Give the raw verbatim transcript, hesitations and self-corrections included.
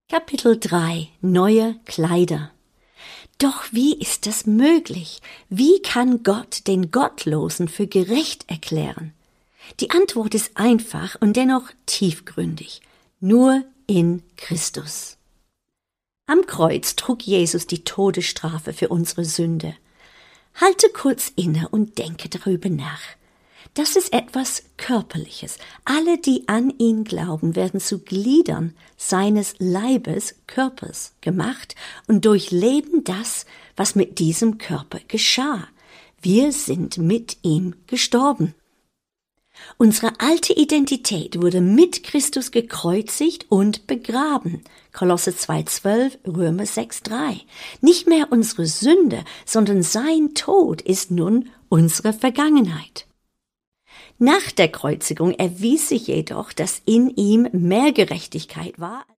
Kapitel drei Neue Kleider. Doch wie ist das möglich? Wie kann Gott den Gottlosen für gerecht erklären? Die Antwort ist einfach und dennoch tiefgründig. Nur in Christus. Am Kreuz trug Jesus die Todesstrafe für unsere Sünde. Halte kurz inne und denke darüber nach. Das ist etwas Körperliches. Alle, die an ihn glauben, werden zu Gliedern seines Leibes, Körpers gemacht und durchleben das, was mit diesem Körper geschah. Wir sind mit ihm gestorben. Unsere alte Identität wurde mit Christus gekreuzigt und begraben. Kolosse zwei zwölf, Römer sechs drei. Nicht mehr unsere Sünde, sondern sein Tod ist nun unsere Vergangenheit. Nach der Kreuzigung erwies sich jedoch, dass in ihm mehr Gerechtigkeit war